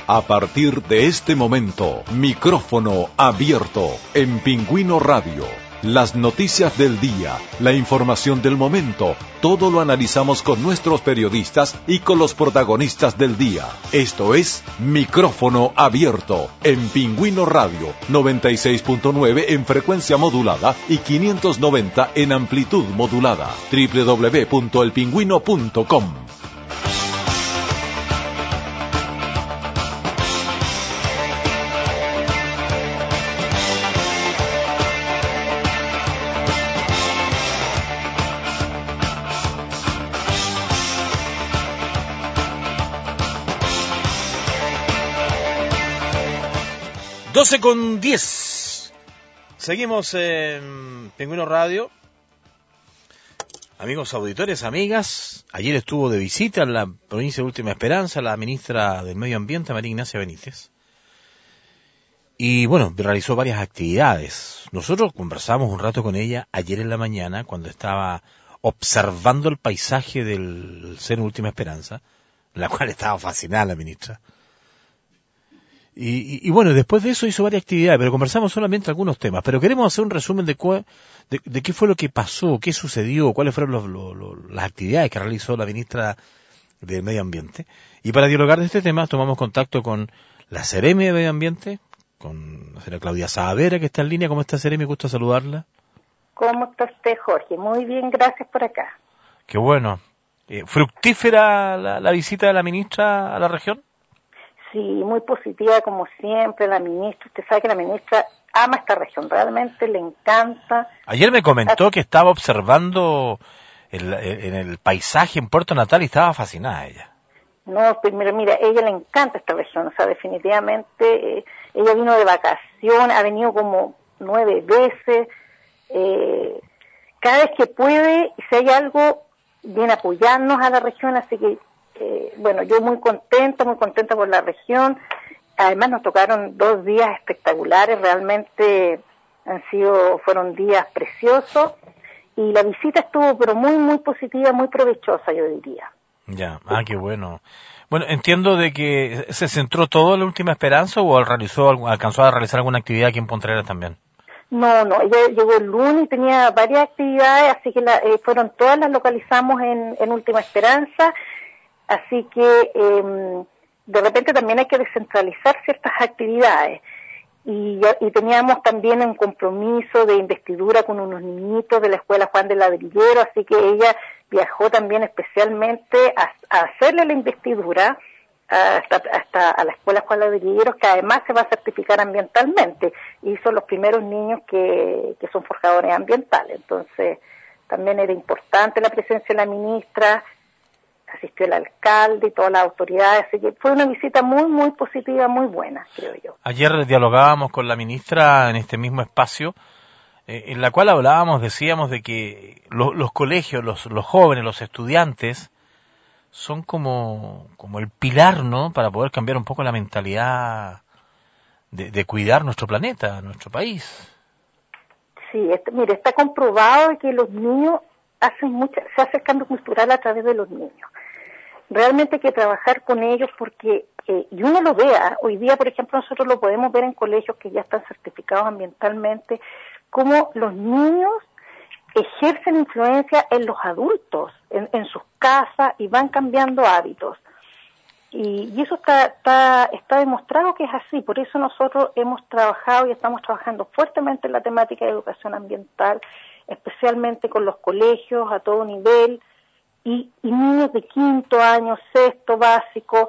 A partir de este momento, micrófono abierto en Pingüino Radio. Las noticias del día, la información del momento, todo lo analizamos con nuestros periodistas y con los protagonistas del día. Esto es Micrófono Abierto en Pingüino Radio, 96.9 en frecuencia modulada y 590 en amplitud modulada. www.elpingüino.com. Doce con 10. Seguimos en Pingüino Radio. Amigos auditores, amigas, ayer estuvo de visita en la provincia de Última Esperanza la ministra del Medio Ambiente, María Ignacia Benítez. Y bueno, realizó varias actividades. Nosotros conversamos un rato con ella ayer en la mañana cuando estaba observando el paisaje del Seno Última Esperanza, en la cual estaba fascinada la ministra. Y bueno, después de eso hizo varias actividades, pero conversamos solamente algunos temas. Pero queremos hacer un resumen de qué fue lo que pasó, qué sucedió, cuáles fueron las actividades que realizó la ministra del Medio Ambiente. Y para dialogar de este tema tomamos contacto con la Seremi de Medio Ambiente, con la señora Claudia Saavedra, que está en línea. ¿Cómo está, Seremi? Gusto saludarla. ¿Cómo está usted, Jorge? Muy bien, gracias por acá. Qué bueno. ¿Fructífera la visita de la ministra a la región? Sí, muy positiva como siempre la ministra. Usted sabe que la ministra ama esta región, realmente le encanta. Ayer me comentó que estaba observando en el paisaje en Puerto Natal y estaba fascinada ella. No, primero, mira, a ella le encanta esta región, o sea, definitivamente ella vino de vacaciones, ha venido como 9 veces, cada vez que puede, si hay algo, viene a apoyarnos a la región, así que bueno, yo muy contenta por la región. Además nos tocaron 2 días espectaculares, realmente fueron días preciosos y la visita estuvo pero muy positiva, muy provechosa, yo diría. Ya, qué bueno. Bueno, entiendo de que se centró todo en la Última Esperanza o alcanzó a realizar alguna actividad aquí en Pontreras también. No, ella llegó el lunes y tenía varias actividades, así que fueron todas, las localizamos en Última Esperanza. Así que de repente también hay que descentralizar ciertas actividades. Y teníamos también un compromiso de investidura con unos niñitos de la Escuela Juan de Ladrillero, así que ella viajó también especialmente a hacerle la investidura hasta a la Escuela Juan Ladrillero, que además se va a certificar ambientalmente. Y son los primeros niños que son forjadores ambientales. Entonces también era importante la presencia de la ministra. Asistió el alcalde y todas las autoridades, así que fue una visita muy positiva, muy buena, creo yo. Ayer dialogábamos con la ministra en este mismo espacio, en la cual decíamos de que los colegios, los jóvenes, los estudiantes, son como el pilar, ¿no?, para poder cambiar un poco la mentalidad de cuidar nuestro planeta, nuestro país. Sí, mire, está comprobado que los niños se hace el cambio cultural a través de los niños. Realmente hay que trabajar con ellos porque, y uno lo vea, hoy día, por ejemplo, nosotros lo podemos ver en colegios que ya están certificados ambientalmente, cómo los niños ejercen influencia en los adultos, en sus casas, y van cambiando hábitos. Y eso está demostrado que es así, por eso nosotros hemos trabajado y estamos trabajando fuertemente en la temática de educación ambiental, especialmente con los colegios a todo nivel, y niños de 5º año, 6º básico,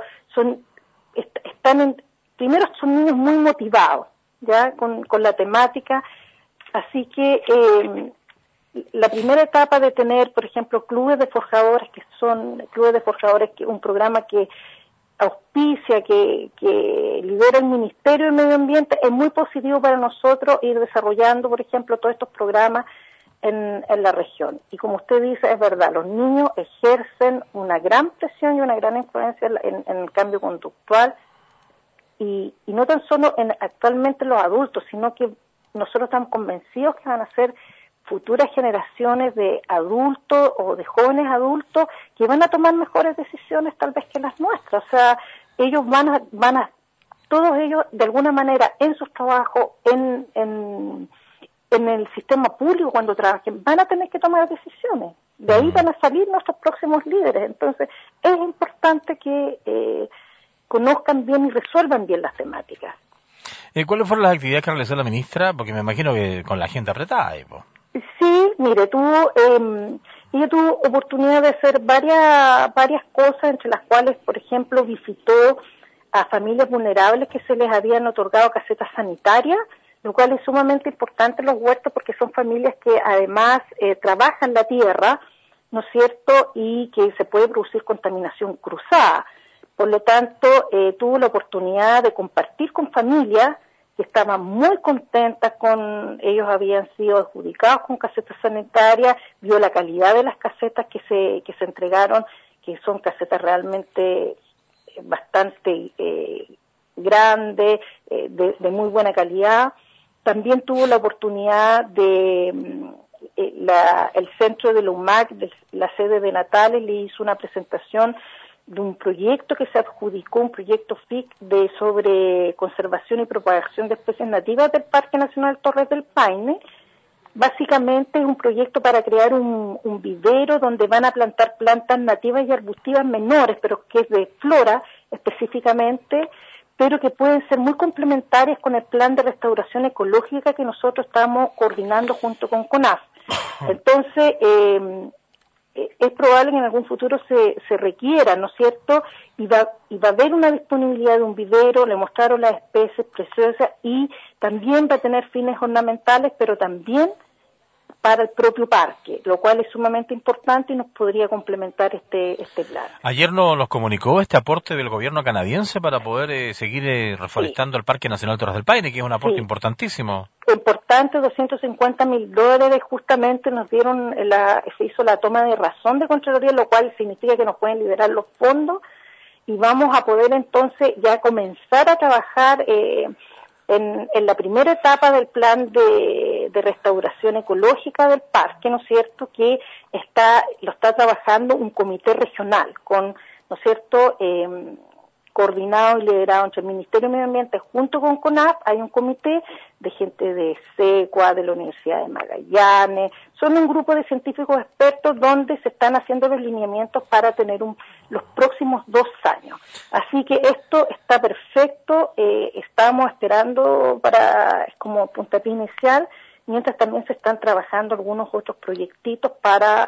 primero son niños muy motivados, ya, con la temática, así que la primera etapa de tener, por ejemplo, clubes de forjadores, que un programa que auspicia, que lidera el Ministerio del Medio Ambiente, es muy positivo para nosotros ir desarrollando, por ejemplo, todos estos programas en la región. Y como usted dice, es verdad, los niños ejercen una gran presión y una gran influencia en el cambio conductual, y no tan solo actualmente los adultos, sino que nosotros estamos convencidos que van a ser futuras generaciones de adultos o de jóvenes adultos que van a tomar mejores decisiones tal vez que las nuestras. O sea, ellos van a todos ellos, de alguna manera, en sus trabajos, en el sistema público, cuando trabajen, van a tener que tomar decisiones. De ahí van a salir nuestros próximos líderes. Entonces, es importante que conozcan bien y resuelvan bien las temáticas. ¿Cuáles fueron las actividades que realizó la ministra? Porque me imagino que con la gente apretada. Sí, mire, ella tuvo oportunidad de hacer varias cosas, entre las cuales, por ejemplo, visitó a familias vulnerables que se les habían otorgado casetas sanitarias, lo cual es sumamente importante en los huertos porque son familias que además trabajan la tierra, ¿no es cierto?, y que se puede producir contaminación cruzada. Por lo tanto, tuvo la oportunidad de compartir con familias que estaban muy contentas ellos habían sido adjudicados con casetas sanitarias, vio la calidad de las casetas que se entregaron, que son casetas realmente bastante grandes, de muy buena calidad. También tuvo la oportunidad de el centro de la UMAC, la sede de Natales, le hizo una presentación de un proyecto que se adjudicó, un proyecto FIC sobre conservación y propagación de especies nativas del Parque Nacional Torres del Paine. Básicamente es un proyecto para crear un vivero donde van a plantar plantas nativas y arbustivas menores, pero que es de flora específicamente, pero que pueden ser muy complementarias con el plan de restauración ecológica que nosotros estamos coordinando junto con CONAF. Entonces, es probable que en algún futuro se requiera, ¿no es cierto? Y va a haber una disponibilidad de un vivero, le mostraron las especies preciosas y también va a tener fines ornamentales, pero también para el propio parque, lo cual es sumamente importante y nos podría complementar este plan. Ayer nos comunicó este aporte del gobierno canadiense para poder seguir reforestando el Parque Nacional Torres del Paine, que es un aporte importantísimo. Importante, $250,000, justamente nos dieron, se hizo la toma de razón de Contraloría, lo cual significa que nos pueden liberar los fondos y vamos a poder entonces ya comenzar a trabajar en la primera etapa del plan de restauración ecológica del parque, ¿no es cierto?, que lo está trabajando un comité regional con, ¿no es cierto?, coordinado y liderado entre el Ministerio de Medio Ambiente junto con CONAF. Hay un comité de gente de SECUA, de la Universidad de Magallanes, son un grupo de científicos expertos donde se están haciendo los lineamientos para tener los próximos 2 años. Así que esto está perfecto, estamos esperando como puntapié inicial, mientras también se están trabajando algunos otros proyectitos para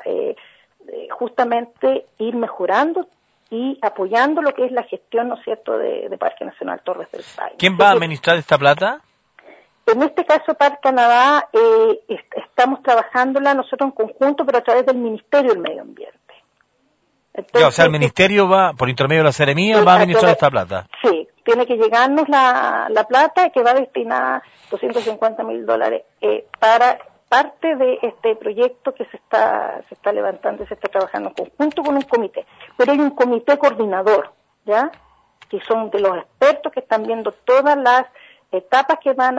justamente ir mejorando y apoyando lo que es la gestión, ¿no es cierto?, de Parque Nacional Torres del Paine. ¿Quién va a administrar esta plata? En este caso, Parque Canadá, estamos trabajándola nosotros en conjunto, pero a través del Ministerio del Medio Ambiente. Entonces, o sea, el Ministerio va, por intermedio de la Seremía, va a administrar esta plata. Sí, tiene que llegarnos la plata que va destinada $250,000 para parte de este proyecto que se está levantando y se está trabajando en conjunto con un comité. Pero hay un comité coordinador, ¿ya?, que son de los expertos que están viendo todas las etapas que van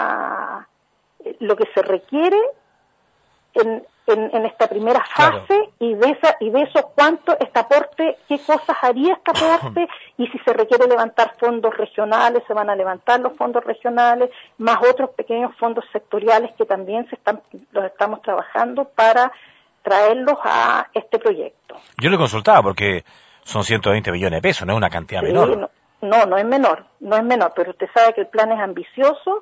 lo que se requiere en esta primera fase, claro. y de eso cuánto este aporte, qué cosas haría este aporte, y si se requiere levantar fondos regionales, se van a levantar los fondos regionales, más otros pequeños fondos sectoriales que también los estamos trabajando para traerlos a este proyecto. Yo le consultaba porque son 120 millones de pesos, no es una cantidad menor. No es menor, pero usted sabe que el plan es ambicioso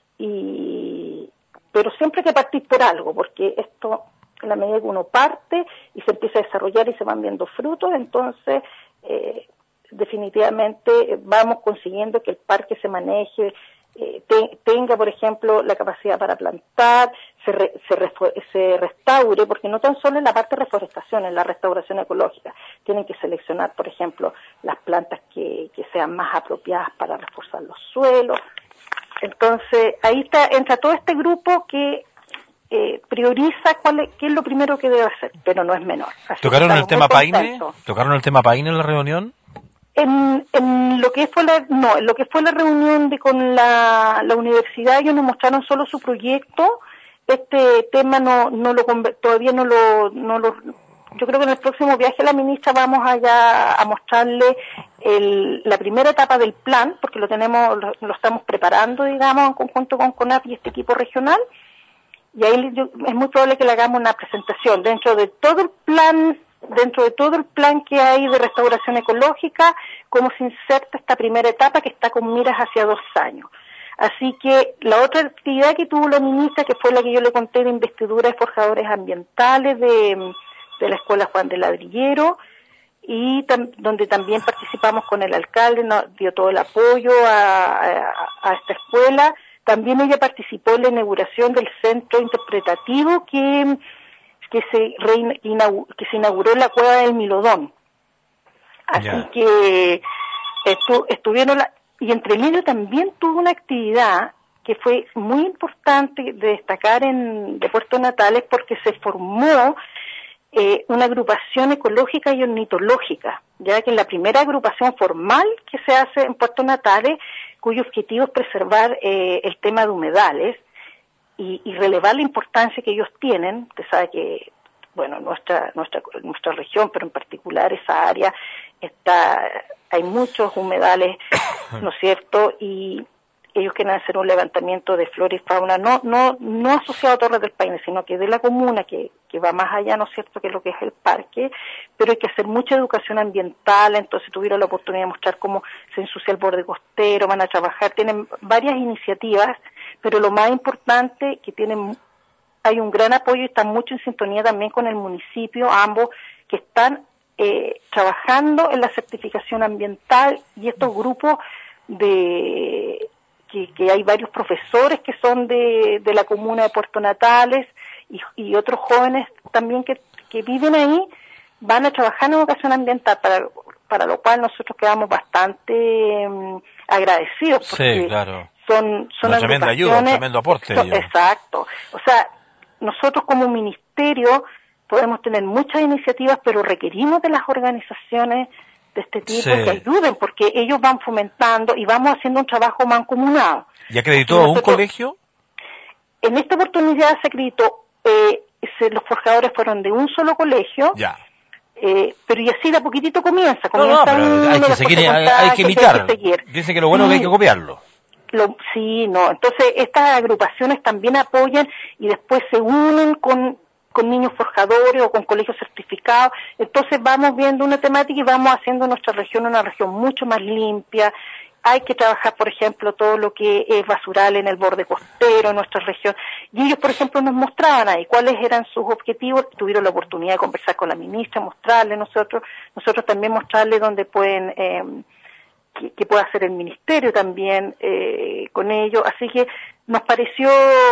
pero siempre hay que partir por algo, porque esto, en la medida que uno parte y se empieza a desarrollar y se van viendo frutos, entonces definitivamente vamos consiguiendo que el parque se maneje, tenga, por ejemplo, la capacidad para plantar, se restaure, porque no tan solo en la parte de reforestación, en la restauración ecológica, tienen que seleccionar, por ejemplo, las plantas que sean más apropiadas para reforzar los suelos. Entonces, ahí entra todo este grupo que prioriza qué es lo primero que debe hacer, pero no es menor. ¿Tocaron el tema Paine? ¿Tocaron el tema Paine en la reunión? En lo que fue la reunión con la universidad, ellos nos mostraron solo su proyecto. Este tema todavía no lo yo creo que en el próximo viaje a la ministra vamos allá a mostrarle la primera etapa del plan, porque lo estamos preparando, digamos, en conjunto con CONAF y este equipo regional, y ahí es muy probable que le hagamos una presentación dentro de todo el plan que hay de restauración ecológica, cómo se inserta esta primera etapa que está con miras hacia 2 años. Así que la otra actividad que tuvo la ministra, que fue la que yo le conté de investidura de forjadores ambientales de la Escuela Juan de Ladrillero, y donde también participamos con el alcalde, nos dio todo el apoyo a esta escuela. También ella participó en la inauguración del centro interpretativo que se inauguró en la Cueva del Milodón. Así que estuvieron y entre medio también tuvo una actividad que fue muy importante de destacar de Puerto Natales, porque se formó una agrupación ecológica y ornitológica, ya que es la primera agrupación formal que se hace en Puerto Natales, cuyo objetivo es preservar el tema de humedales y relevar la importancia que ellos tienen. Usted sabe que, bueno, nuestra región, pero en particular esa área, hay muchos humedales, ¿no es cierto? Y ellos quieren hacer un levantamiento de flora y fauna, no asociado a Torres del Paine, sino que de la comuna, que va más allá, ¿no es cierto?, que lo que es el parque, pero hay que hacer mucha educación ambiental. Entonces tuvieron la oportunidad de mostrar cómo se ensucia el borde costero, van a trabajar, tienen varias iniciativas, pero lo más importante que hay un gran apoyo y están mucho en sintonía también con el municipio, ambos, que están trabajando en la certificación ambiental, y estos grupos que hay varios profesores que son de la comuna de Puerto Natales y otros jóvenes también que viven ahí, van a trabajar en educación ambiental, para lo cual nosotros quedamos bastante agradecidos, porque sí, claro, son una tremenda ayuda, un tremendo aporte. Exacto. O sea, nosotros como ministerio podemos tener muchas iniciativas, pero requerimos de las organizaciones de este tipo que ayuden, porque ellos van fomentando y vamos haciendo un trabajo mancomunado. ¿Y acreditó un colegio? En esta oportunidad se acreditó, los forjadores fueron de un solo colegio, pero y así de a poquitito comienza pero hay que imitar. Dice que lo bueno es que hay que copiarlo. Entonces estas agrupaciones también apoyan y después se unen con niños forjadores o con colegios certificados. Entonces vamos viendo una temática y vamos haciendo nuestra región una región mucho más limpia. Hay que trabajar, por ejemplo, todo lo que es basural en el borde costero en nuestra región. Y ellos, por ejemplo, nos mostraban ahí cuáles eran sus objetivos. Tuvieron la oportunidad de conversar con la ministra, mostrarle nosotros también mostrarle dónde pueden, que puede hacer el ministerio también con ellos. Así que nos pareció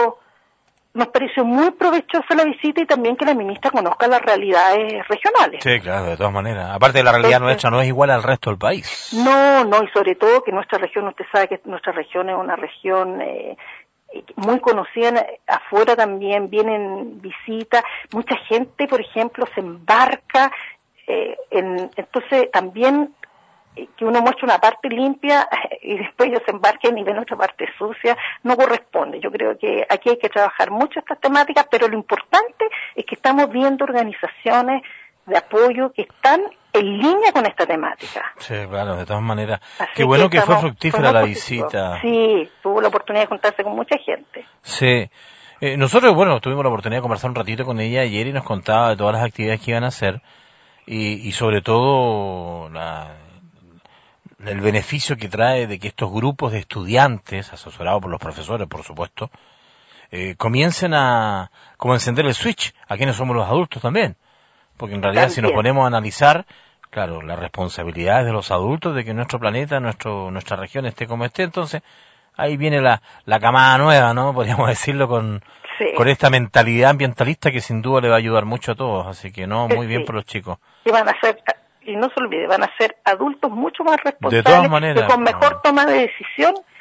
muy provechosa la visita, y también que la ministra conozca las realidades regionales. Sí, claro, de todas maneras. Aparte, la realidad nuestra no es igual al resto del país. No, y sobre todo que nuestra región, usted sabe que nuestra región es una región muy conocida, afuera también vienen visitas, mucha gente, por ejemplo, se embarca, entonces también que uno muestre una parte limpia y después ellos se embarquen y ven otra parte sucia, no corresponde. Yo creo que aquí hay que trabajar mucho estas temáticas, pero lo importante es que estamos viendo organizaciones de apoyo que están en línea con esta temática. Sí, claro, de todas maneras. Qué bueno que fue fructífera la visita. Sí, tuvo la oportunidad de contarse con mucha gente. Sí. Nosotros, tuvimos la oportunidad de conversar un ratito con ella ayer y nos contaba de todas las actividades que iban a hacer y sobre todo el beneficio que trae de que estos grupos de estudiantes, asesorados por los profesores, por supuesto, comiencen a encender el switch a quienes somos los adultos también. Porque en realidad, si nos ponemos a analizar, claro, la responsabilidad es de los adultos de que nuestro planeta, nuestra región esté como esté. Entonces, ahí viene la camada nueva, ¿no? Podríamos decirlo con esta mentalidad ambientalista que sin duda le va a ayudar mucho a todos. Así que muy bien por los chicos. Y no se olvide, van a ser adultos mucho más responsables, de todas maneras, con mejor toma de decisión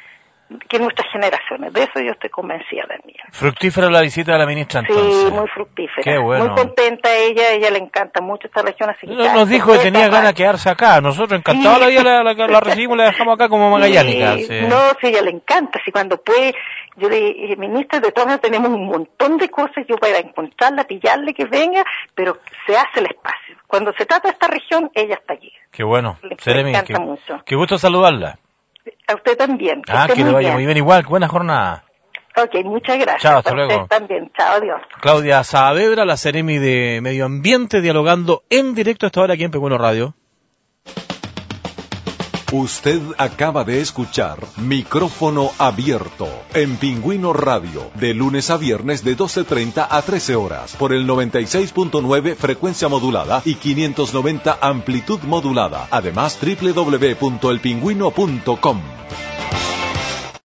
que nuestras generaciones. De eso yo estoy convencida, Daniel. Fructífera la visita de la ministra entonces. Sí, muy fructífera. Qué bueno. Muy contenta ella le encanta mucho esta región. Así que Nos dijo que tenía ganas de quedarse acá. Nosotros encantados la recibimos y la dejamos acá como magallánica. Sí. Sí. No, sí, ella le encanta. Si cuando puede, yo le dije, ministra, de todas maneras tenemos un montón de cosas, yo para encontrarla, pillarle, que venga, pero se hace el espacio. Cuando se trata de esta región, ella está allí. Qué bueno. Le Seremi, encanta mucho. Qué gusto saludarla. A usted también. Que le vaya muy bien igual. Buena jornada. Ok, muchas gracias. Chao, hasta luego. Usted también. Chao, adiós. Claudia Saavedra, la Seremi de Medio Ambiente, dialogando en directo hasta ahora aquí en Pingüino Radio. Usted acaba de escuchar Micrófono Abierto en Pingüino Radio, de lunes a viernes de 12:30 a 13 horas, por el 96.9 frecuencia modulada y 590 amplitud modulada. Además, www.elpingüino.com.